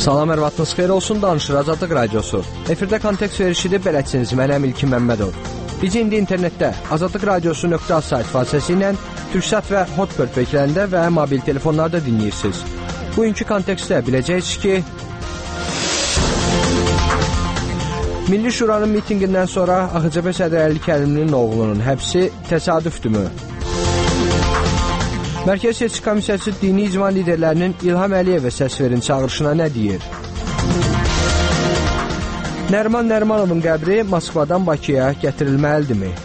Salam, ərvatınız xeyir olsun, danışır Azadlıq Radiosu. Efirdə kontekst verişidir, beləciniz, mənəm İlkin Məmmədov. Biz indi internetdə azadlıqradiosu.az sayt vasitəsilə Türksat və Hotbird vəklərində və mobil telefonlarda dinləyirsiniz. Bugünkü kontekstdə biləcəksiniz ki, Milli Şuranın mitinqindən sonra AXCB sədri Əli Kərimlinin oğlunun həbsi təsadüfdürmü? Mərkəzi Seçki Komissiyası dini icma liderlərinin İlham Əliyevə səs verin çağırışına nə deyir? Nəriman Nərimanovun qəbri Moskvadan Bakıya gətirilməlidirmi?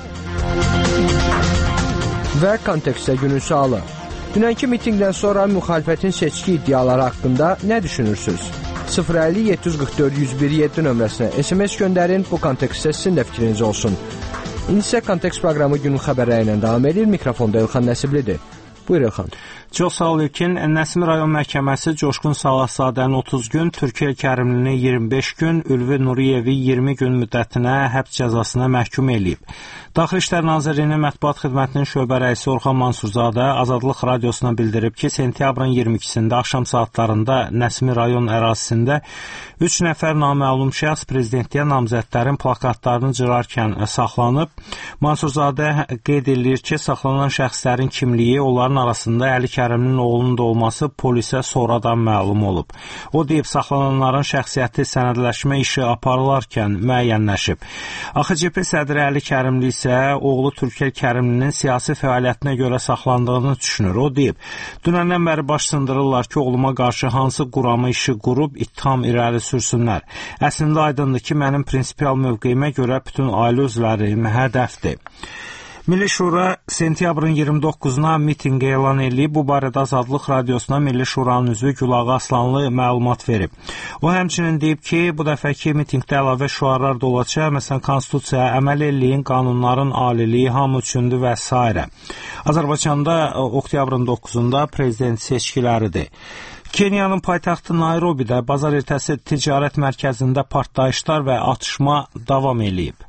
Və kontekstdə günün sualı. Dünənki mitinqdən sonra müxalifətin seçki iddiaları haqqında nə düşünürsünüz? 050-744-101-7 nömrəsinə SMS göndərin, bu kontekstdə sizin də fikriniz olsun. İndi isə kontekst proqramı günün xəbərləri ilə davam edir, mikrofonda Elxan Nəsiblidir. Buyur Elxan. Çox sağ ol İlkin. Nəsimi rayon məhkəməsi Coşqun Salahzadəni 30 gün, Türkiyə Kərimlini 25 gün, Ülvi Nuriyevi 20 gün müddətinə həbs cəzasına məhkum eləyib. Daxili İşlər Nazirliyinin mətbuat xidmətinin şöbə rəisi Orxan Mansurzadə Azadlıq Radiosuna bildirib ki, sentyabrın 22-sində axşam saatlarında Nəsimi rayon ərazisində 3 nəfər naməlum şəxs prezidentliyə namzədlərin plakatlarını cırarkən saxlanıb. Mansurzadə qeyd edir ki, saxlanan şəxslərin kimliyi, onların arasında Əli Kərimlinin oğlunun da olması polisə sonradan məlum olub. O deyib, saxlananların şəxsiyyəti sənədləşmə işi aparılarkən müəyyənləşib. AXCB sədri Əli Kərimli isə oğlu Türkiyə Kərimlinin siyasi fəaliyyətinə görə saxlandığını düşünür. O deyib, dünəndən bəri baş sındırırlar ki, oğluma qarşı hansı quramı işi qurub ittiham irəli sürsünlər. Əslində aydındır ki, mənim prinsipial mövqeyimə görə bütün ailə üzvlərim hədəfdir. Milli Şura sentyabrın 29-na mitinq elan edib, bu barədə Azadlıq Radiosuna Milli Şuranın üzvü Gülağa Aslanlı məlumat verib. O həmçinin deyib ki, bu dəfəki mitinqdə əlavə şüarlar da olacaq, məsələn, konstitusiyaya əməl eləyin, qanunların aliliyi hamı üçündür və s. Azərbaycanda oktyabrın 9-da prezident seçkiləridir. Kenyanın paytaxtı Nairobidə bazar ertəsi ticarət mərkəzində partlayışlar və atışma davam eləyib.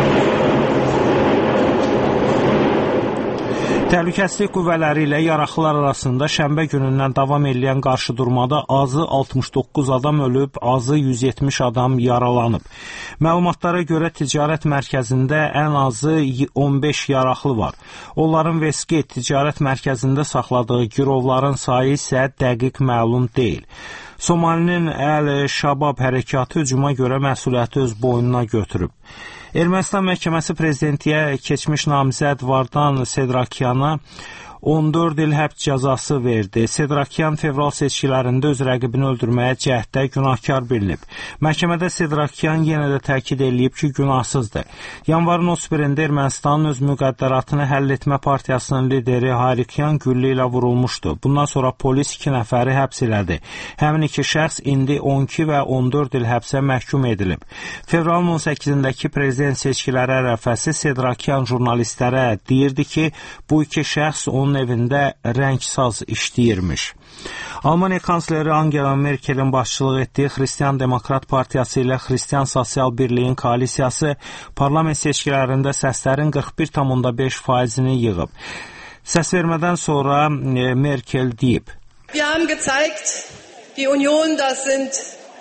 Təhlükəsizlik qüvvələri ilə yaraqlılar arasında şənbə günündən davam edən qarşıdurmada azı 69 adam ölüb, azı 170 adam yaralanıb. Məlumatlara görə ticarət mərkəzində ən azı 15 yaraqlı var. Onların Westgate ticarət mərkəzində saxladığı girovların sayı isə dəqiq məlum deyil. Somalinin Əl-Şabab hərəkatı hücuma görə məsuliyyəti öz boynuna götürüb. Ermənistan məhkəməsi prezidentliyə keçmiş namizəd Vardan Sedrakiyana 14 il həbs cəzası verdi. Sedrakyan fevral seçkilərində öz rəqibini öldürməyə cəhddə günahkar bilinib. Məhkəmədə Sedrakyan yenə də təkid edib ki, günahsızdır. Yanvarın 31-də Ermənistanın öz müqəddəratını həll etmə partiyasının lideri Harikyan güllə ilə vurulmuşdu. Bundan sonra polis 2 nəfəri həbs elədi. Həmin 2 şəxs indi 12 və 14 il həbsə məhkum edilib. Fevralın 18-dəki prezident seçkiləri ərəfəsi Sedrakyan jurnalistlərə deyirdi ki, bu 2 şəxs onun evində rəngsaz işləyirmiş. Almaniya kansleri Angela Merkelin başçılıq etdiyi Xristian Demokrat Partiyası ilə Xristian Sosial Birliyin koalisiyası parlament seçkilərində səslərin 41,5%-ni yığıb. Səs vermədən sonra Merkel deyib. Wir haben gezeigt, die Union, das sind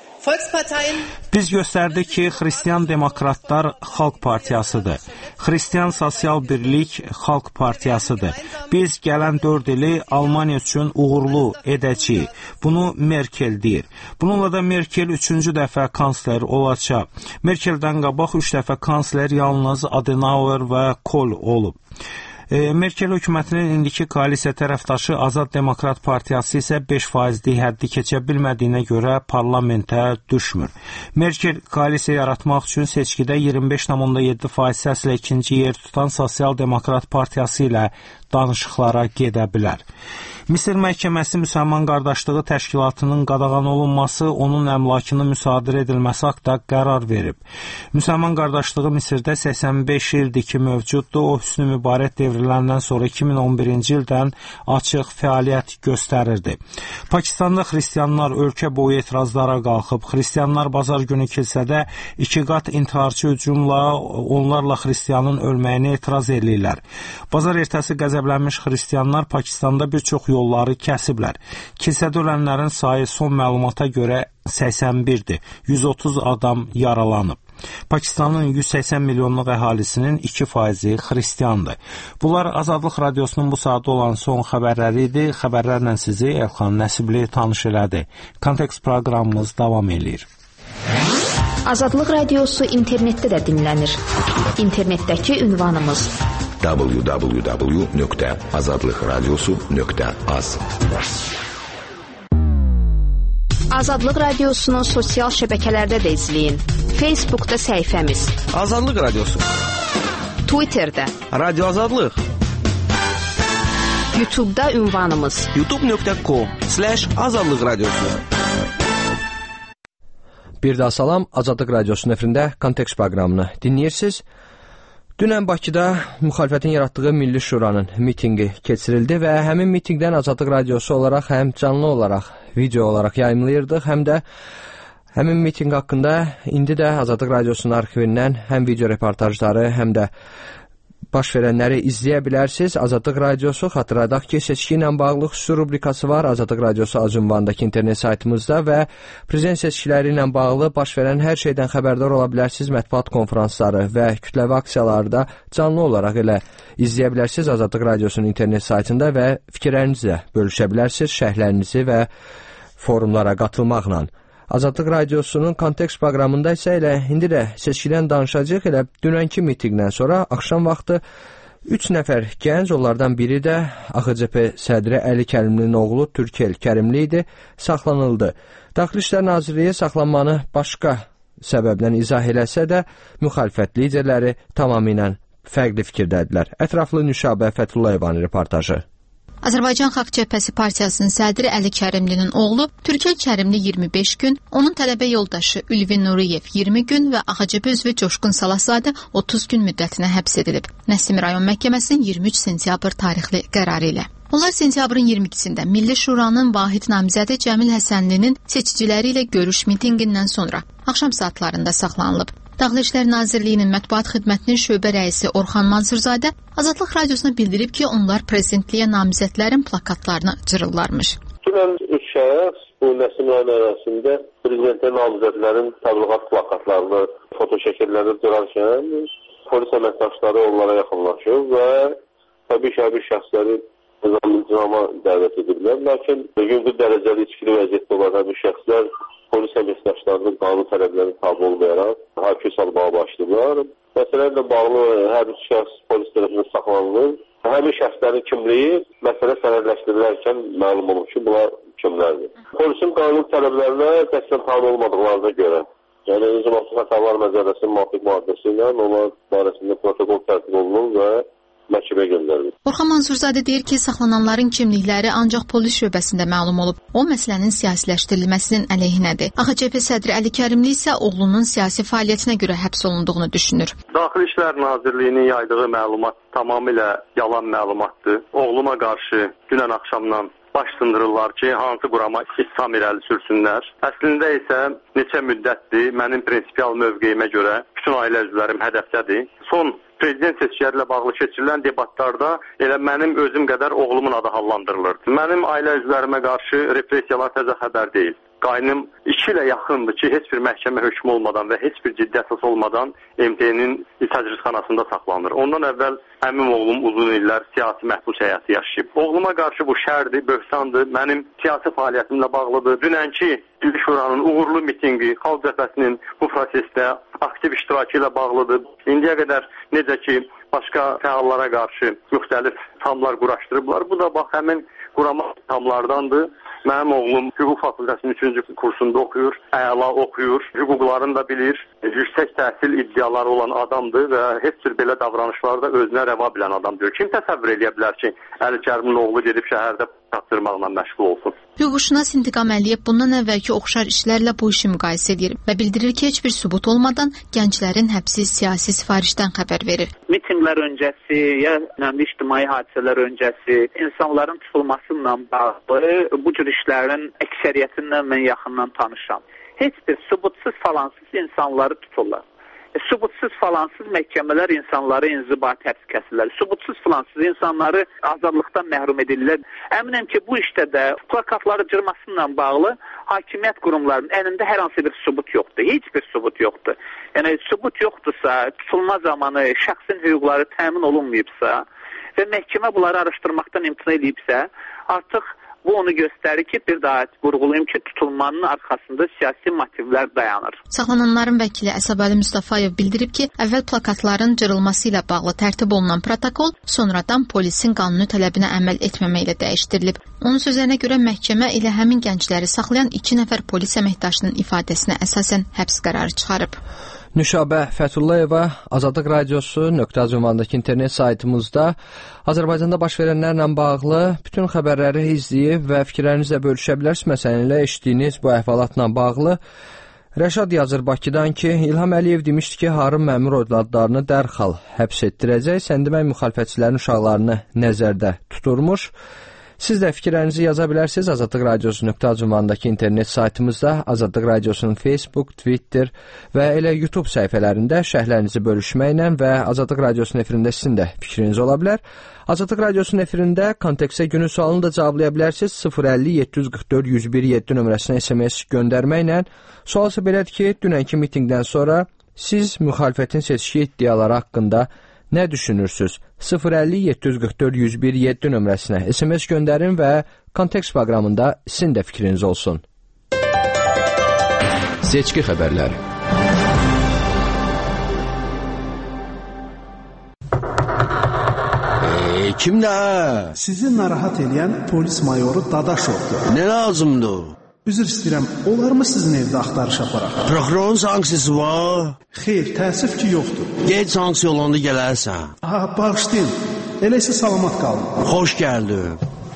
Biz göstərdik ki, Xristian Demokratlar Xalq Partiyasıdır. Xristian Sosial Birlik Xalq Partiyasıdır. Biz gələn 4 ili Almaniya üçün uğurlu edəcəyik. Bunu Merkel deyir. Bununla da Merkel 3-cü dəfə kansler olacaq. Merkeldən qabaq 3 dəfə kansler yalnız Adenauer və Kohl olub. Merkel hökumətinin indiki koalisiya tərəfdaşı Azad Demokrat Partiyası isə 5%lik həddi keçə bilmədiyinə görə parlamentə düşmür. Merkel koalisiya yaratmaq üçün seçkidə 25,7% səslə ikinci yer tutan Sosial Demokrat Partiyası ilə danışıqlara gedə bilər. Misir məhkəməsi Müsəlman Qardaşlığı Təşkilatının qadağan olunması, onun əmlakını müsadirə edilməsi haqqında qərar verib. Müsəlman Qardaşlığı Misirdə 85 ildir ki mövcuddur. O, Hüsnü Mübarək devriləndən sonra 2011-ci ildən açıq fəaliyyət göstərirdi. Pakistanda xristianlar ölkə boyu etirazlara qalxıb. Xristianlar bazar günü kilsədə 2 qat intiharçı hücumla onlarla xristianın ölməyini etiraz edirlər. Bazar ertəsi qəzəblənmiş xristianlar Pakistanda bir çox yolları kəsiblər. Kilsədə ölənlərin sayı son məlumata görə 81-dir. 130 adam yaralanıb. Pakistanın 180 milyonluq əhalisinin 2%-i xristiandır. Bunlar Azadlıq Radiosunun bu saatda olan son xəbərləri idi. Xəbərlərlə sizi Elxan Nəsibli tanış elədi. Kontekst proqramımız davam edir. Azadlıq Radiosu internetdə də dinlənir. İnternetdəki ünvanımız www.azadlıqradiosu.az. Azadlıq Radiosunu sosial şəbəkələrdə də izləyin. Facebookda səhifəmiz Azadlıq Radiosu, Twitterdə Radio Azadlıq, YouTube'da ünvanımız youtube.com/Azadlıq Radiosu. Bir daha salam, Azadlıq Radiosunun efirində Kontekst proqramını dinləyirsiniz. Dünən Bakıda müxalifətin yaratdığı Milli Şuranın mitinqi keçirildi və həmin mitinqdən Azadlıq Radiosu olaraq həm canlı olaraq, video olaraq yayımlayırdıq, həm də həmin mitinq haqqında indi də Azadlıq Radiosunun arxivindən həm video reportajları, həm də baş verənləri izləyə bilərsiniz. Azadlıq Radiosu, xatırladaq ki, seçki ilə bağlı xüsusi rubrikası var Azadlıq Radiosu ünvanındakı internet saytımızda və prezident seçkiləri ilə bağlı baş verən hər şeydən xəbərdar ola bilərsiniz. Mətbuat konferansları və kütləvi aksiyalarda canlı olaraq elə izləyə bilərsiniz Azadlıq Radiosunun internet saytında və fikirlərinizi də bölüşə bilərsiniz, şərhlərinizi və forumlara qatılmaqla. Azadlıq Radiosunun Kontekst proqramında isə elə indi də seçkidən danışacaq. Elə dünənki mitinqdən sonra axşam vaxtı 3 nəfər gənc, onlardan biri də AXCP sədri Əli Kərimlinin oğlu Türkel Kərimli idi, saxlanıldı. Daxili İşlər Nazirliyi saxlanmanı başqa səbəblə izah eləsə də, müxalifət liderləri tamamilə fərqli fikirdədirlər. Ətraflı Nüşabə Fəthullayevanın reportajı. Azərbaycan Xalq Cəbhəsi Partiyasının sədri Əli Kərimlinin oğlu Türkel Kərimli 25 gün, onun tələbə yoldaşı Ülvi Nuriyev 20 gün və AXCP üzvü Coşqun Salahzadə 30 gün müddətinə həbs edilib. Nəsimi rayon məhkəməsinin 23 sentyabr tarixli qərarı ilə. Onlar sentyabrın 22-sində Milli Şuranın vahid namizədi Cəmil Həsənlinin seçiciləri ilə görüş mitinqindən sonra axşam saatlarında saxlanılıb. Daxili İşlər Nazirliyinin mətbuat xidmətinin şöbə rəisi Orxan Mansurzadə Azadlıq Radiosuna bildirib ki, onlar prezidentliyə namizədlərin plakatlarını cırırlarmış. Dünən 3 şəxs bu Nəsim rayon ərazisində prezidentliyə namizədlərin təbliğat plakatlarını, foto şəkillərini cırarkən polis əməkdaşları onlara yaxınlaşıb və təbii ki, bir şəxsləri nizama dəvət ediblər. Lakin yüngül dərəcəli içkili vəziyyətdə olan bir şəxslər polis əməkdaşlarının qanun tələblərini tabi olmayaraq hakim salmağa başlayıblar. Məsələlərlə bağlı hər bir şəxs polis tərəfindən saxlanılır. Həmin şəxslərin kimliyi məsələ sənədləşdirilərkən məlum olur ki, bunlar kimlərdir. Polisin qanun tələblərinə təsdiq tabi olmadıqlarına görə, yəni İnzibati Xətalar Məcəlləsinin müvafiq maddəsi ilə onlar barəsində protokol tərtib olunur və məhkəməyə göndərilir. Orxan Mansurzadə deyir ki, saxlananların kimlikləri ancaq polis şöbəsində məlum olub. O, məsələnin siyasiləşdirilməsinin əleyhinədir. AXCP sədri Əli Kərimli isə oğlunun siyasi fəaliyyətinə görə həbs olunduğunu düşünür. Daxili İşlər Nazirliyinin yaydığı məlumat tamamilə yalan məlumatdır. Oğluma qarşı dünən axşamdan baş sındırırlar ki, hansı qurama ittiham irəli sürsünlər. Əslində isə neçə müddətdir mənim prinsipial mövqeyimə görə bütün ailə üzvlərim hədəfdədir. Son prezident seçkiləri ilə bağlı keçirilən debatlarda elə mənim özüm qədər oğlumun adı hallandırılırdı. Mənim ailə üzvlərimə qarşı repressiyalar təzə xəbər deyil. Qaynım 2 ilə yaxındır ki, heç bir məhkəmə hökmü olmadan və heç bir ciddi əsas olmadan MTN-nin təcridxanasında saxlanır. Ondan əvvəl əmim oğlum uzun illər siyasi məhbus həyatı yaşayıb. Oğluma qarşı bu şərdir, böhtandır, mənim siyasi fəaliyyətimlə bağlıdır. Dünənki Milli Şuranın uğurlu mitinqi Xalq Cəbhəsinin bu prosesdə aktiv iştirakı ilə bağlıdır. İndiyə qədər necə ki, başqa fəallara qarşı müxtəlif tamlar quraşdırıblar. Bu da bax, həmin qurama tamlardandır. Mənim oğlum hüquq fakültəsinin 3-cü kursunda oxuyur, əla oxuyur, hüquqlarını da bilir, yüksək təhsil iddiaları olan adamdır və heç bir belə davranışlarda özünə rəva bilən adamdır. Kim təsəvvür edə bilər ki, Əli Kərimin oğlu gedib şəhərdə çatdırmaqla məşğul olsun? Hüquqşünas İntiqam Əliyev bundan əvvəlki oxşar işlərlə bu işi müqayisə edir və bildirir ki, heç bir sübut olmadan gənclərin həbsi siyasi sifarişdən xəbər verir. Mitinqlər öncəsi, ya önemli ictimai hadisələr öncəsi insanların tutulmasıyla bağlı bu cür işlərin əksəriyyətindən mən yaxından tanışam. Heç bir sübutsuz falansız insanları tuturlar. Sübutsuz falansız məhkəmələr insanları inzibati həbs kəsirlər. Sübutsuz falansız insanları azadlıqdan məhrum edirlər. Əminəm ki, bu işdə də plakatları cırmasıyla bağlı hakimiyyət qurumlarının əlində hər hansı bir sübut yoxdur. Heç bir sübut yoxdur. Yəni, sübut yoxdursa, tutulma zamanı şəxsin hüquqları təmin olunmayıbsa və məhkəmə bunları araşdırmaqdan imtina edibsə, artıq bu onu göstərir ki, bir daha vurğulayım ki, tutulmanın arxasında siyasi motivlər dayanır. Saxlananların vəkili Əsəbəli Mustafayev bildirib ki, əvvəl plakatların cırılması ilə bağlı tərtib olunan protokol sonradan polisin qanuni tələbinə əməl etməməklə dəyişdirilib. Onun sözlərinə görə məhkəmə elə həmin gəncləri saxlayan 2 nəfər polis əməkdaşının ifadəsinə əsasən həbs qərarı çıxarıb. Nüşabə Fətullayeva Azadlıq Radiosu ünvandakı internet saytımızda Azərbaycanda baş verənlərlə bağlı bütün xəbərləri izləyib və fikirlərinizlə bölüşə bilərsiniz. Məsələn, eşitdiyiniz bu əhvalatla bağlı Rəşad yazır Bakıdan ki, İlham Əliyev demişdi ki, Harun Məmurov adlarını dərhal həbs etdirəcək, səndimək müxalifətçilərin uşaqlarını nəzərdə tuturmuş. Siz də fikirlərinizi yaza bilərsiniz Azadlıq Radiosu.com-dakı internet saytımızda, Azadlıq Radiosunun Facebook, Twitter və elə YouTube səhifələrində şərhlərinizi bölüşməklə və Azadlıq Radiosunun efirində sizin də fikriniz ola bilər. Azadlıq Radiosunun efirində kontekstə günün sualını da cevablaya bilərsiniz. 050-744-101-7 nömrəsinə SMS göndərməklə. Sual isə belədir ki, dünənki mitingdən sonra siz müxalifətin seçki iddiaları haqqında nə düşünürsünüz? 050-744-101-7 nömrəsinə SMS göndərin və kontekst proqramında sizin də fikriniz olsun. Seçki xəbərləri. Kimdə? Sizi narahat edən polis mayoru Dadaşovdur. Nə lazımdır? Üzr istəyirəm, olarmı sizin evdə axtarış aparaq? Prokurorun sanksiyası var? Xeyr, təəssüf ki, yoxdur. Gec sanksiya olanda gələrsən. Bağışlayın, elə isə salamat qalın. Xoş gəldin.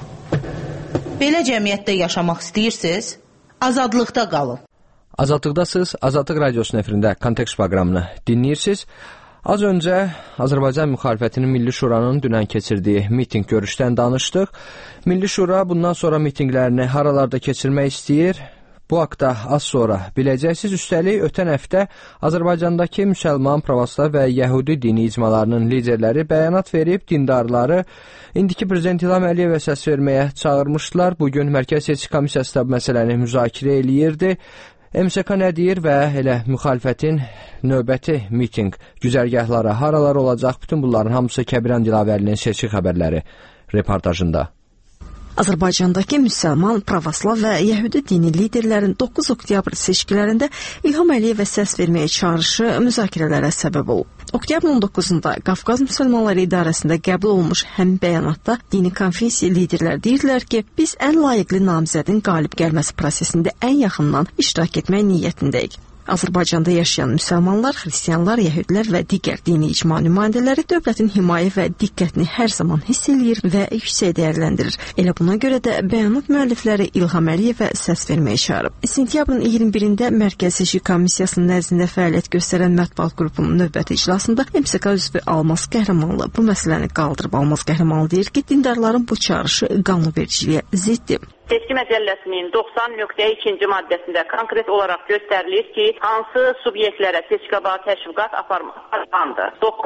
Belə cəmiyyətdə yaşamaq istəyirsiniz? Azadlıqda qalın. Azadlıqdasınız, Azadlıq Radiosunun efirində kontekst proqramını dinləyirsiniz. Az öncə Azərbaycan müxalifətinin Milli Şuranın dünən keçirdiyi miting görüşdən danışdıq. Milli Şura bundan sonra mitinglərini haralarda keçirmək istəyir? Bu haqda az sonra biləcəksiniz. Üstəlik, ötən həftə Azərbaycandakı müsəlman, pravoslav və yəhudi dini icmalarının liderləri bəyanat verib dindarları indiki Prezident İlham Əliyevə səs verməyə çağırmışdılar. Bugün Mərkəzi Seçki Komissiyası da məsələni müzakirə eləyirdi. MSK nə deyir və elə müxalifətin növbəti miting güzərgahları haralar olacaq? Bütün bunların hamısı Kəbirən Dilavərlinin seçki xəbərləri reportajında. Azərbaycandakı müsəlman, pravoslav və yəhudi dini liderlərin 9 oktyabr seçkilərində İlham Əliyevə səs verməyə çağırışı müzakirələrə səbəb olub. Oktyabrın 19-da Qafqaz Müsəlmanları İdarəsində qəbul olmuş həmin bəyanatda dini konfessiya liderlər deyirlər ki, biz ən layiqli namizədin qalib gəlməsi prosesində ən yaxından iştirak etmək niyyətindəyik. Azərbaycanda yaşayan müsəlmanlar, xristianlar, yəhudilər və digər dini icma nümayəndələri dövlətin himayə və diqqətini hər zaman hiss eləyir və yüksək dəyərləndirir. Elə buna görə də bəyanat müəllifləri İlham Əliyevə səs verməyə çağırıb. Sentyabrın 21-də Mərkəzi Seçki Komissiyasının nəzdində fəaliyyət göstərən mətbuat qrupunun növbəti iclasında MSK üzvü Almaz Qəhrəmanlı bu məsələni qaldırıb. Almaz Qəhrəmanlı deyir ki, dindarların bu çağrışı qanunvericiliyə ziddir. Seçki məcəlləsinin 90.2-ci maddəsində konkret olaraq göstərilir ki, hansı subyektlərə seçki-qabağı təşviqat aparılmalıdır.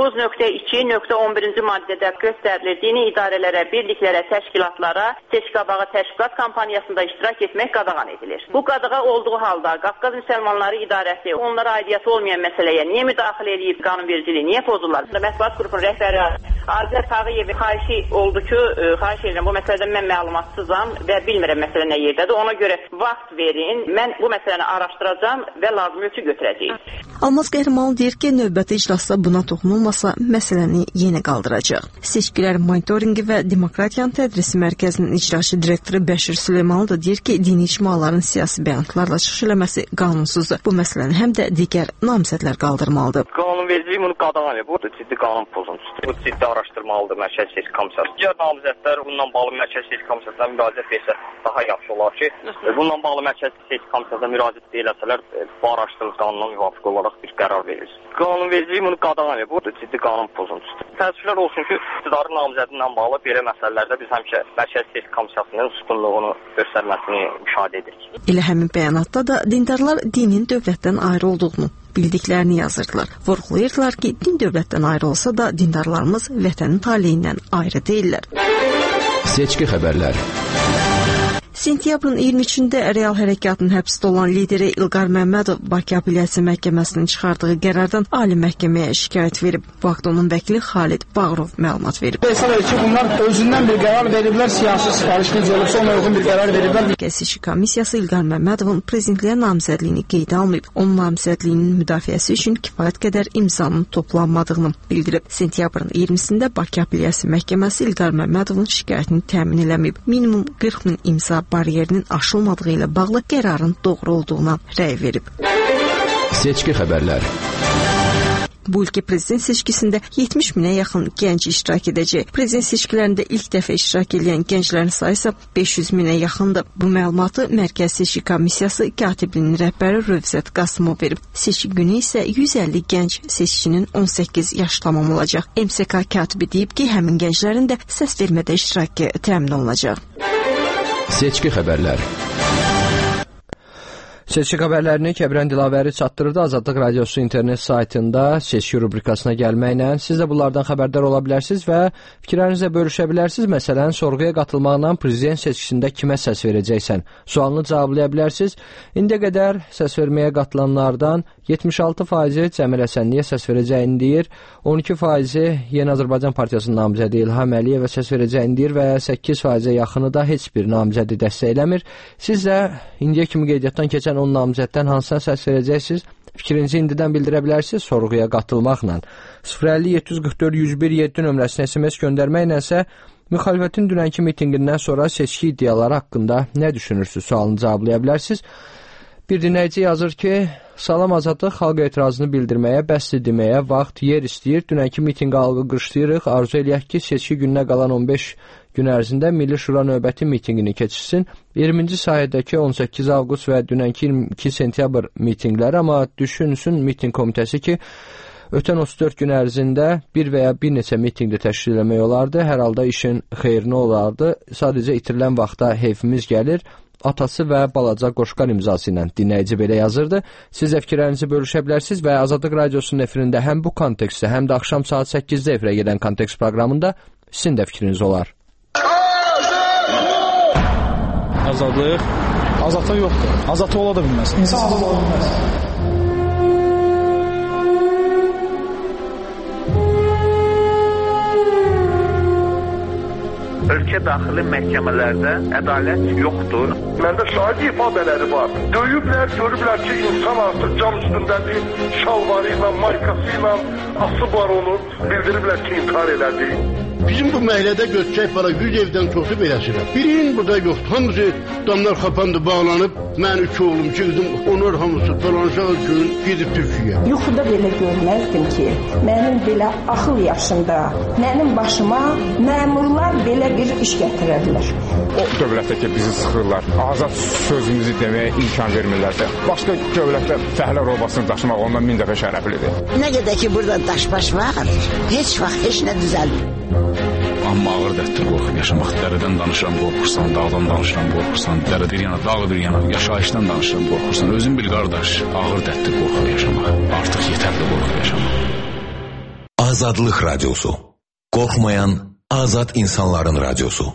9.2.11-ci maddədə göstərilir dini idarələrə, birliklərə, təşkilatlara seçki-qabağı təşviqat kampaniyasında iştirak etmək qadağan edilir. Bu qadağa olduğu halda Qafqaz Müsəlmanları İdarəsi onlara aidiyyəti olmayan məsələyə niyə müdaxilə edib qanunvericiliyi niyə pozurlar? Mətbuat qrupunun rəhbəri Azər Tağıyevin xahişi oldu ki, xahiş edirəm, bu məsələdən mən məlumatsızam və bilmirəm məsələ nə yerdədir. Ona görə vaxt verin, mən bu məsələni araşdıracağam və lazım ölçü götürəcəyik. Almaz Qəhrəmanlı deyir ki, növbəti iclasda buna toxunulmasa məsələni yenə qaldıracaq. Seçkilərin monitorinqi və Demokratiyanın Tədrisi Mərkəzinin icraçı direktoru Bəşir Süleymanlı da deyir ki, dini icmaların siyasi bəyanatlarla çıxış eləməsi qanunsuzdur. Bu məsələni həm də digər namizədlər qaldırmalıdır. Qanunvericilik bunu qadağan edir. Bu da ciddi qanun pozuntusudur. Bu ciddi araşdırmalıdır Mərkəzi Seçki Komissiyası. Digər namizədlər bununla bağlı Mərkəzi Seçki Komissiyasına müraciət etsə daha yaxşı olar ki, bununla bağlı Mərkəzi Seçki Komissiyasına müraciət eləsələr, bu araşdırılmış qanuna müvafiq olaraq bir qərar verir. Qanunvericilik bunu qadağan edir. Bu da ciddi qanun pozuntusudur. Təəssüflər olsun ki, iqtidarın namizədindən bağlı belə məsələlərdə biz həmişə Mərkəzi Seçki Komissiyasının üstünlüyünü göstərməsini müşahidə edirik. Elə həmin bəyanatda da dindarlar dinin dövlətdən ayrı olduğunu bildiklərini yazırdılar. Vurğulayırdılar ki, din dövlətdən ayrı olsa da dindarlarımız vətənin taleyindən ayrı deyirlər. Seçki xəbərləri. Sentyabrın 23-də Real Hərəkatının həbsdə olan lideri İlqar Məmmədov Bakı Apellyasiya Məhkəməsinin çıxardığı qərardan Ali Məhkəməyə şikayət verib. Bu haqda onun vəkili Xalid Bağırov məlumat verib. Hesab edir ki, bunlar özündən bir qərar veriblər, siyasi sifariş necə olursa ona uyğun bir qərar veriblər. Seçki komissiyası İlqar Məmmədovun prezidentliyə namizədliyini qeydə almayıb. Onun namizədliyinin müdafiəsi üçün kifayət qədər imzanın toplanmadığını bildirib. Sentyabrın 20-sində Bakı Apellyasiya Məhkəməsi İlqar Məmmədovun şikayətini təmin eləməyib. Minimum 40 min imza bariyerinin aşılmadığı ilə bağlı qərarın doğru olduğuna rəy verib. Seçki xəbərləri. Bu ilki prezident seçkisində 70 minə yaxın gənc iştirak edəcək. Prezident seçkilərində ilk dəfə iştirak edən gənclərin sayı isə 500 minə yaxındır. Bu məlumatı Mərkəzi Seçki Komissiyası katibliyinin rəhbəri Rövzət Qasımov verib. Seçki günü isə 150 gənc seçkinin 18 yaş tamam olacaq. MSK katibi deyib ki, həmin gənclərin də səs vermədə iştirakı təmin olunacaq. Seçki xəbərləri. Seçki xəbərlərini Kəbirən Dilavəri çatdırırdı. Azadlıq Radiosu internet saytında seçki rubrikasına gəlməklə siz də bunlardan xəbərdar ola bilərsiniz və fikirlərinizlə bölüşə bilərsiniz. Məsələn, sorğuya qatılmaqla prezident seçkisində kimə səs verəcəksən? Sualını cavablaya bilərsiniz. İndiyə qədər səs verməyə qatılanlardan 76% Cəmil Həsənliyə səs verəcəyini deyir, 12% Yeni Azərbaycan Partiyasının namizədi İlham Əliyevə səs verəcəyini deyir və 8% yaxını da heç bir namizədi dəstəkləmir. Siz də indiyə kimi qeydiyyatdan keçən 10 namizəddən hansına səs verəcəksiniz? Fikrinizi indidən bildirə bilərsiniz sorğuya qatılmaqla. 050-744-101-7 nömrəsinə SMS göndərməklə isə müxalifətin dünənki mitinqindən sonra seçki iddiaları haqqında nə düşünürsünüz? Sualını cavablaya bilərsiniz. Bir dinləyici yazır ki, salam Azadlıq, xalq etirazını bildirməyə, bəsdir deməyə vaxt, yer istəyir. Dünənki mitinqə alğı qırışdırırıq. Arzu eləyək ki, seçki gününə qalan 15 gün ərzində Milli Şura növbəti mitinqini keçirsin. 20-ci sahədəki 18 avqust və dünənki 22 sentyabr mitinqləri, amma düşünsün mitinq komitəsi ki, ötən 34 gün ərzində bir və ya bir neçə mitinqdə təşkil etmək olardı. Hər halda işin xeyrinə olardı. Sadəcə itirilən vaxta heyfimiz gəlir. Atası və balaca qoşqar imzası ilə dinləyici belə yazırdı. Siz də fikirlərinizi bölüşə bilərsiniz və Azadlıq Radiosunun efirində həm bu kontekstdə, həm də axşam saat 8-də efirə gedən kontekst proqramında sizin də fikriniz olar. Azadlıq? Azadlıq yoxdur. Azadlıq ola da bilməz. İnsan azad ola bilməz. Ölkə daxili məhkəmələrdə ədalət yoxdur. Məndə şahid ifadələri var. Döyüblər, görüblər ki, insan artıq cam üstündədir, şalvarı ilə, maykası ilə asıb var onu, bildiriblər ki, intihar elədi. Bizim bu məhəllədə götürək para 100 evdən çoxu beləsinə. Birinin burada yoxdur. Hamısı damlar xapandı, bağlanıb. Mən 3 oğlum, 2 qızım, onlar hamısı falanşaq gün gedib Türkiyəyə. Yuxuda belə görməzdim ki, mənim belə axıl yaşında, mənim başıma məmurlar belə bir iş gətirərlər. O dövlətdə ki, bizi sıxırlar, azad sözümüzü deməyə imkan vermirlərsə, başqa dövlətdə fəhlə robasını daşımaq ondan 1000 dəfə şərəflidir. Nə qədər ki, burada daş-baş var, heç vaxt heç nə düzəlmir. Amma ağır dərddir qorxub yaşamaq. Dərədən danışıram, qorxursan, dağdan danışıram, qorxursan, dərə bir yana, dağ bir yana, yaşayışdan danışıram, qorxursan. Özün bil qardaş, ağır dərddir qorxub yaşamaq. Artıq yetərli qorxub yaşamaq. Azadlıq Radyosu. Qorxmayan azad insanların radyosu.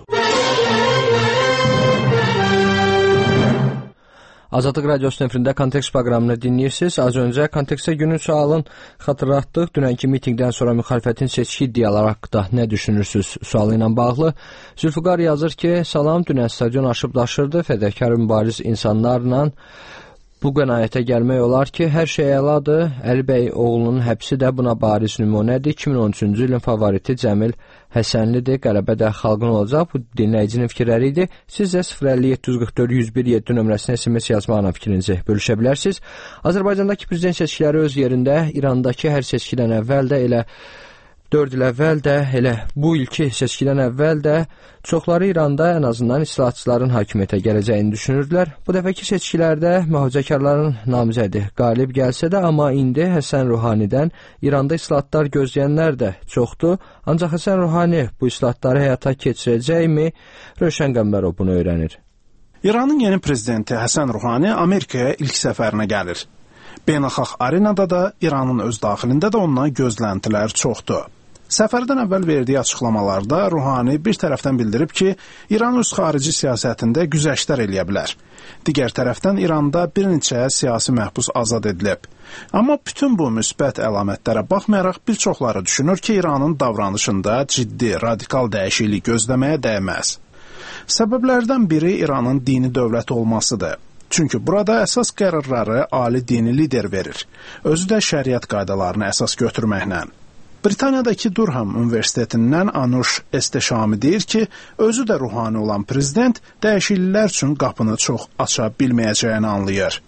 Azadlıq Radiosunun efirində kontekst proqramını dinləyirsiniz. Az öncə kontekstə günün sualını xatırlatdıq. Dünənki mitinqdən sonra müxalifətin seçki iddiaları haqqında nə düşünürsünüz sualı ilə bağlı. Zülfüqar yazır ki, salam, dünən stadion aşıb daşırdı. Fədakar mübariz insanlarla bu qənaətə gəlmək olar ki, hər şey əladır. Əli bəy oğlunun həbsi də buna bariz nümunədir. 2013-cü ilin favoriti Cəmil Həsənlidir. Qələbə də xalqın olacaq. Bu dinləyicinin fikirləri idi. Siz də 050-744-101-7 nömrəsinə SMS yazmaqla fikrinizi bölüşə bilərsiniz. Azərbaycandakı prezident seçkiləri öz yerində, İrandakı hər seçkidən əvvəl də elə 4 il əvvəl də, elə bu ilki seçkidən əvvəl də çoxları İranda ən azından islahatçıların hakimiyyətə gələcəyini düşünürdülər. Bu dəfəki seçkilərdə mühafizəkarların namizədi qalib gəlsə də, amma indi Həsən Ruhanidən İranda islahatlar gözləyənlər də çoxdur. Ancaq Həsən Ruhani bu islahatları həyata keçirəcəkmi? Rövşən Qəmbərov bunu öyrənir. İranın yeni prezidenti Həsən Ruhani Amerikaya ilk səfərinə gəlir. Beynəlxalq arenada da, İranın öz daxilində də ondan gözləntilər çoxdur. Səfərdən əvvəl verdiyi açıqlamalarda Ruhani bir tərəfdən bildirib ki, İran öz xarici siyasətində güzəştlər eləyə bilər. Digər tərəfdən İranda bir neçə siyasi məhbus azad edilib. Amma bütün bu müsbət əlamətlərə baxmayaraq bir çoxları düşünür ki, İranın davranışında ciddi, radikal dəyişiklik gözləməyə dəyməz. Səbəblərdən biri İranın dini dövlət olmasıdır. Çünki burada əsas qərarları ali dini lider verir. Özü də şəriət qaydalarını əsas götürməklə. Britaniyadakı Durham Universitetindən Anush Esteşami deyir ki, özü də ruhani olan prezident dəyişikliklər üçün qapını çox aça bilməyəcəyini anlayır.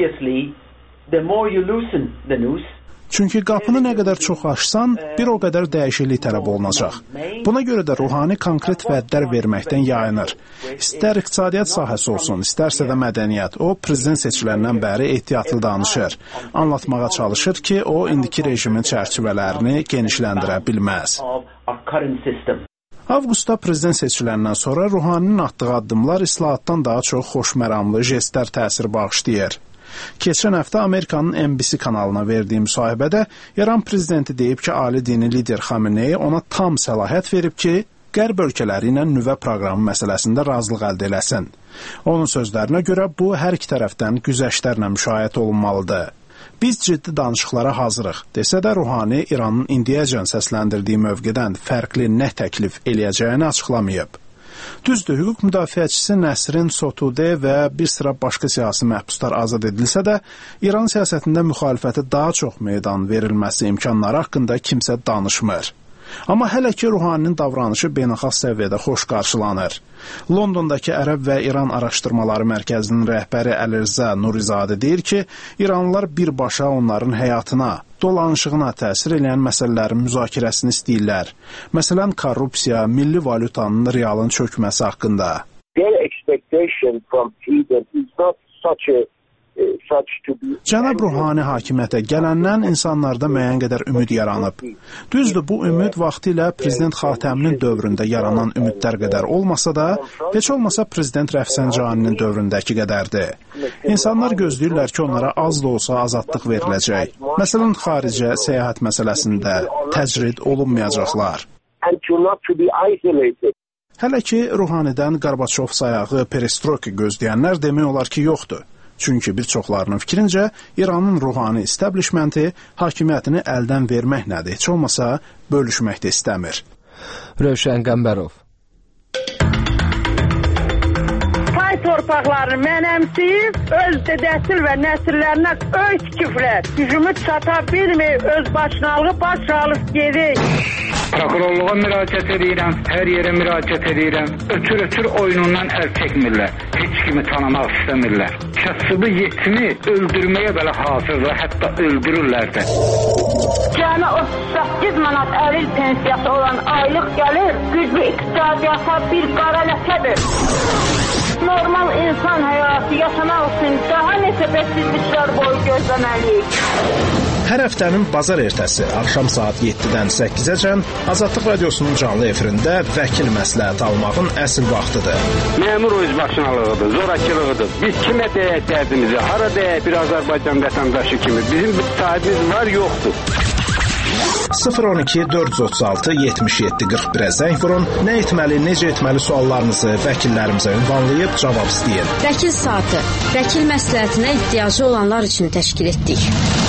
Çünki qapını nə qədər çox açsan, bir o qədər dəyişiklik tələb olunacaq. Buna görə də ruhani konkret vədlər verməkdən yayınır. İstər iqtisadiyyat sahəsi olsun, istərsə də mədəniyyət. O, prezident seçiləndən bəri ehtiyatlı danışır. Anlatmağa çalışır ki, o, indiki rejimin çərçivələrini genişləndirə bilməz. Avqustda prezident seçiləndən sonra Ruhaninin atdığı addımlar islahatdan daha çox xoşməramlı jestlər təsir bağışlayır. Keçən həftə Amerikanın NBC kanalına verdiyi müsahibədə İran prezidenti deyib ki, ali dini lider Xamenei ona tam səlahiyyət verib ki, Qərb ölkələri ilə nüvə proqramı məsələsində razılıq əldə eləsin. Onun sözlərinə görə bu, hər iki tərəfdən güzəştlərlə müşahidə olunmalıdır. Biz ciddi danışıqlara hazırıq, desə də Ruhani İranın indiyəcən səsləndirdiyi mövqedən fərqli nə təklif eləyəcəyini açıqlamayıb. Düzdür, hüquq müdafiəçisi Nəsrin Sotude və bir sıra başqa siyasi məhbuslar azad edilsə də, İran siyasətində müxalifətə daha çox meydan verilməsi imkanları haqqında kimsə danışmır. Amma hələ ki Ruhaninin davranışı beynəlxalq səviyyədə xoş qarşılanır. Londondakı Ərəb və İran Araşdırmaları Mərkəzinin rəhbəri Əlirza Nurizadə deyir ki, İranlılar birbaşa onların həyatına, dolanışığına təsir edən məsələlərin müzakirəsini istəyirlər. Məsələn, korrupsiya, milli valyutanın realın çökməsi haqqında. Cənab Ruhani hakimiyyətə gələndən insanlarda müəyyən qədər ümid yaranıb. Düzdür, bu ümid vaxtilə prezident Xatəminin dövründə yaranan ümidlər qədər olmasa da, heç olmasa prezident Rəfsəncaninin dövründəki qədərdir. İnsanlar gözləyirlər ki, onlara az da olsa azadlıq veriləcək. Məsələn, xaricə səyahət məsələsində təcrid olunmayacaqlar. Hələ ki, Ruhanidən Qarbaçov sayağı perestroika gözləyənlər demək olar ki, yoxdur. Çünki bir çoxlarının fikrincə, İranın ruhani establishmenti hakimiyyətini əldən verməklədir, heç olmasa bölüşmək də istəmir. Rövşən Qəmbərov. Pay torpaqlarını mənəmsiyib, öz dədəsil və nəsillərinə öy tikiblər. Gücümü çata bilmir, öz başınalığı baş alıb gedir. Prokurorluğa müraciət edirəm, hər yerə müraciət edirəm. Ötür oyunundan əl çəkmirlər. Heç kimi tanımaq istəmirlər. Kasıbı yetimi öldürməyə belə hazırlar, hətta öldürürlər də. Cəmi 38 manat əril pensiyası olan aylıq gəlir, güclü iqtisadiyyata bir qara ləkədir. Normal insan həyatı yaşamaq üçün daha neçə bəsizliklər boyu gözləməliyik. Hər həftənin bazar ertəsi axşam saat 7-dən 8-əcən Azadlıq Radiosunun canlı efirində vəkil məsləhət almağın əsl vaxtıdır. Məmur özbaşınalığıdır, zorakılığıdır. Biz kimə deyək dərdimizi, hara deyək bir Azərbaycan vətəndaşı kimi. Bizim sahibimiz var, yoxdur. 012 436 77 41-ə zəng vurun. Nə etməli, necə etməli suallarınızı vəkillərimizə ünvanlayıb cavab istəyin. Vəkil saatı, vəkil məsləhətinə ehtiyacı olanlar üçün təşkil etdik.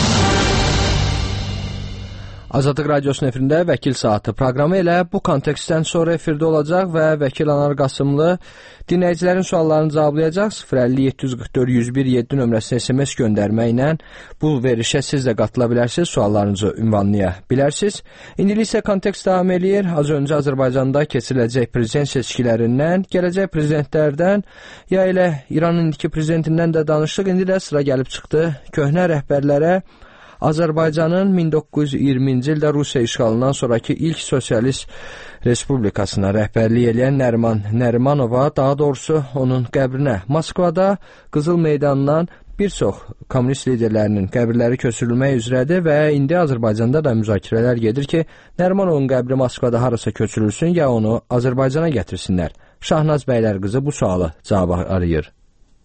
Azadlıq Radiosunun efirində Vəkil Saatı proqramı elə bu kontekstdən sonra efirdə olacaq və Vəkil Anar Qasımlı dinləyicilərin suallarını cavablayacaq. 050-744-101-7 nömrəsinə SMS göndərməklə bu verilişə siz də qatıla bilərsiniz, suallarınızı ünvanlaya bilərsiniz. İndilik isə kontekst davam eləyir. Az öncə Azərbaycanda keçiriləcək prezident seçkilərindən, gələcək prezidentlərdən, ya elə İranın indiki prezidentindən də danışdıq. İndi də sıra gəlib çıxdı köhnə rəhbərlərə. Azərbaycanın 1920-ci ildə Rusiya işğalından sonraki ilk sosialist respublikasına rəhbərlik edən Nəriman Nərimanova, daha doğrusu onun qəbrinə Moskvada Qızıl Meydandan bir çox kommunist liderlərinin qəbirləri köçürülmək üzrədir və indi Azərbaycanda da müzakirələr gedir ki, Nərimanovun qəbri Moskvada harasa köçürülsün ya onu Azərbaycana gətirsinlər. Şahnaz Bəylər qızı bu sualı cavab arayır.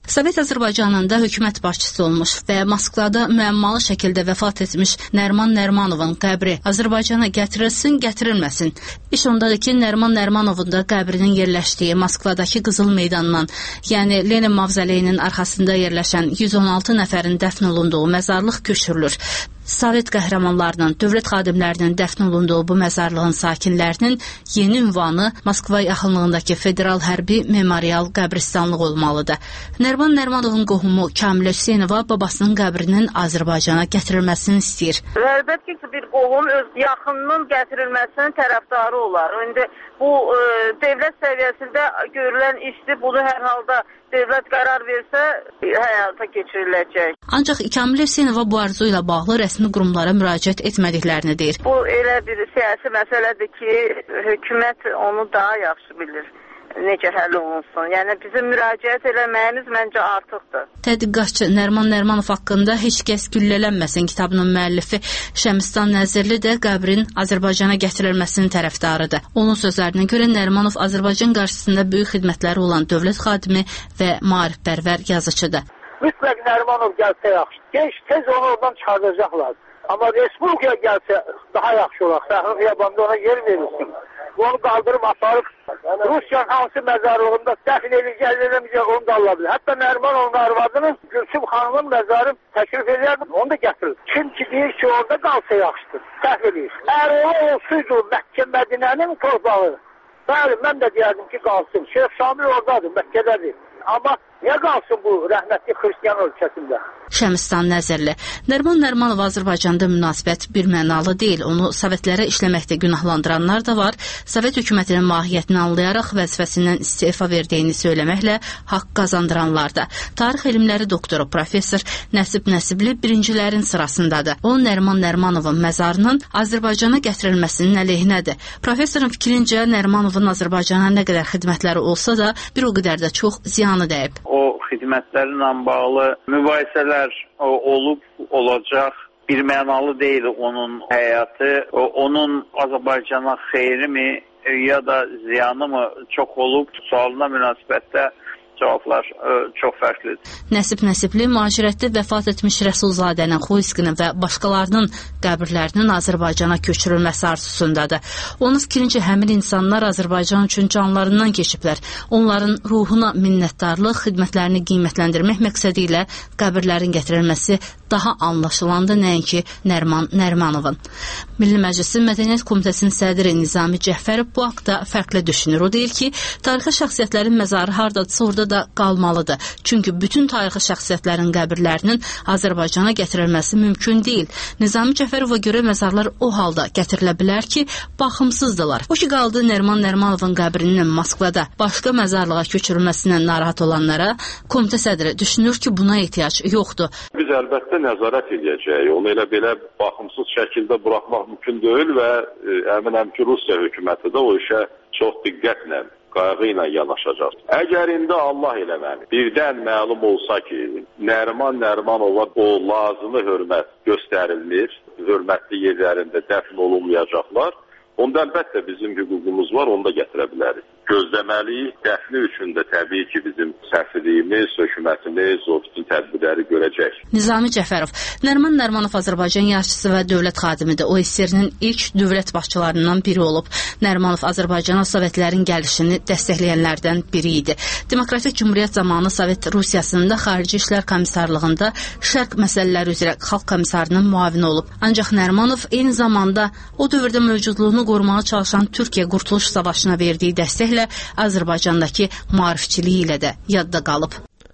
Sovet Azərbaycanında hökumət başçısı olmuş və Moskvada müəmmalı şəkildə vəfat etmiş Nəriman Nərimanovun qəbri Azərbaycana gətirilsin, gətirilməsin. İş ondadır ki, Nəriman Nərimanovun da qəbrinin yerləşdiyi Moskvadakı Qızıl Meydandan, yəni Lenin mavzoleyinin arxasında yerləşən 116 nəfərin dəfn olunduğu məzarlıq köçürülür. Sovet qəhrəmanlarının, dövlət xadimlərinin dəfn olunduğu bu məzarlığın sakinlərinin yeni ünvanı Moskva yaxınlığındakı Federal Hərbi Memorial qəbristanlıq olmalıdır. Nəriman Nərimanovun qohumu Kamil Hüseynova babasının qəbrinin Azərbaycana gətirilməsini istəyir. Əlbəttə ki, bir qohum öz yaxınının gətirilməsinin tərəfdarı olar. İndi bu dövlət səviyyəsində görülən işdir. Bunu hər halda dövlət qərar versə həyata keçiriləcək. Ancaq Kamil Hüseynova bu arzu ilə bağlı rəsmi qurumlara müraciət etmədiklərini deyir. Bu elə bir siyasi məsələdir ki, hökumət onu daha yaxşı bilir. Necə həll olunsun. Yəni bizim müraciət eləməyimiz məncə artıqdır. Tədqiqatçı Nəriman Nərimanov haqqında Heç kəs güllələnməsin kitabının müəllifi Şəmistan Nəzirli də qəbrin Azərbaycana gətirilməsinin tərəfdarıdır. Onun sözlərinə görə Nərimanov Azərbaycan qarşısında böyük xidmətləri olan dövlət xadimi və maarifpərvər yazıçıdır. Mütləq Nərimanov gəlsə yaxşı. Genç tez onu oradan çıxardacaqlar. Amma Respublikaya gəlsə daha yaxşı olar. Fəxri Xiyabanda ona yer verilsin. Onu qaldırıb aparıb Rusiyanın hansı məzarlığında dəfn ediləcək onu da ala bilər. Hətta Nərimanovun arvadının Gülsüm xanımın məzarı təklif edərdim, onu da gətirir. Kim ki deyir ki, orada qalsa yaxşıdır, səhv edir. Əgər o olsaydı Məkkə Mədinənin torpağı, bəli, mən də deyərdim ki, qalsın. Şeyx Şamil oradadır, Məkkədədir. Amma niyə qalsın bu rəhmətli xristiyan ölkəsində? Şəmistan Nəzirli. Nəriman Nərimanov Azərbaycanda münasibət bir mənalı deyil. Onu Sovetlərə işləməkdə günahlandıranlar da var. Sovet hökumətinin mahiyyətini anlayaraq vəzifəsindən istefa verdiyini söyləməklə haqq qazandıranlar da. Tarix elmləri doktoru professor Nəsib Nəsibli birincilərin sırasındadır. O, Nəriman Nərimanovun məzarının Azərbaycana gətirilməsinin əleyhinədir. Professorun fikrincə Nərimanovun Azərbaycana nə qədər xidmətləri olsa da bir o qədər də çox ziyanı dəyib. O xidmətlərlə bağlı mübahisələr olub, olacaq. Bir mənalı deyil onun həyatı. Onun Azərbaycana xeyrimi ya da ziyanı mı çox olub? Sualına münasibətdə cavablar çox fərqlidir. Nəsib Nəsibli mühacirətdə vəfat etmiş Rəsulzadənin, Xoyskinin və başqalarının qəbirlərinin Azərbaycana köçürülməsi arzusundadır. Onun fikrincə həmin insanlar Azərbaycan üçün canlarından keçiblər. Onların ruhuna minnətdarlıq, xidmətlərini qiymətləndirmək məqsədi ilə qəbirlərin gətirilməsi daha anlaşılandı, nəinki Nəriman Nərimanovun. Milli Məclisin Mədəniyyət Komitəsinin sədri Nizami Cəfərov bu haqda fərqli düşünür. O deyir ki, tarixi şəxsiyyətlərin məzarı hardadırsa orada da qalmalıdır. Çünki bütün tarixi şəxsiyyətlərin qəbirlərinin Azərbaycana gətirilməsi mümkün deyil. Nizami Cəfərova görə məzarlar o halda gətirilə bilər ki, baxımsızdılar. O ki qaldı Nəriman Nərimanovun qəbrinin Moskvada başqa məzarlığa köçürülməsindən narahat olanlara, komitə sədri düşünür ki, buna ehtiyac yoxdur. Biz əlbəttə nəzarət edəcəyik. Onu elə belə baxımsız şəkildə buraxmaq mümkün deyil və əminəm ki, Rusiya hökuməti də o işə çox diqqətlə, qayğı ilə yanaşacaq. Əgər indi Allah eləməni birdən məlum olsa ki, Nəriman Nərimanova o lazımi hörmət göstərilmir, hörmətli yerlərində dəfn olunmayacaqlar, onda əlbəttə bizim hüququmuz var, onu da gətirə bilərik. Gözləməliyik. Dəfni üçün də təbii ki, bizim səfirliyimiz, hökumətimiz o bütün tədbirləri görəcək. Nizami Cəfərov. Nəriman Nərimanov Azərbaycan yazıçısı və dövlət xadimidir. O SSR-nin ilk dövlət başçılarından biri olub. Nərimanov Azərbaycana Sovetlərin gəlişini dəstəkləyənlərdən biri idi. Demokratik Cümhuriyyət zamanı Sovet Rusiyasında Xarici İşlər Komissarlığında şərq məsələləri üzrə xalq komissarının müavini olub. Ancaq Nərimanov eyni zamanda o dövrdə mövcudluğunu qorumağa çalışan Türkiyə Qurtuluş Savaşına verdiyi dəstəklə Azərbaycandakı maarifçiliyi ilə də yadda qalıb.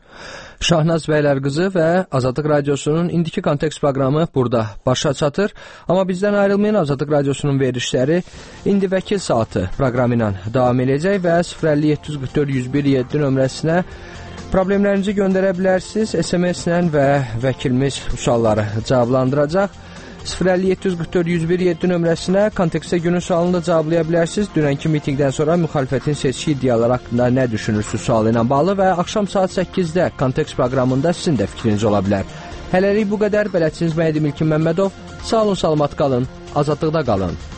Şahnaz Bəylərqızı və Azadlıq Radiosunun indiki kontekst proqramı burada başa çatır. Amma bizdən ayrılmayın, Azadlıq Radiosunun verilişləri indi vəkil saatı proqramı ilə davam edəcək və 050-744-101-7 nömrəsinə problemlərinizi göndərə bilərsiniz. SMS-lə və vəkilimiz sualları cavablandıracaq. 050-744-101-7 nömrəsinə kontekstə günün sualını da cevablaya bilərsiniz. Dünənki mitingdən sonra müxalifətin seçki iddiaları haqqında nə düşünürsünüz sualı ilə bağlı və axşam saat 8-də kontekst proqramında sizin də fikriniz ola bilər. Hələlik bu qədər. Bələdçiniz Məhədim İlkin Məmmədov. Sağ olun, salamat qalın, azadlıqda qalın.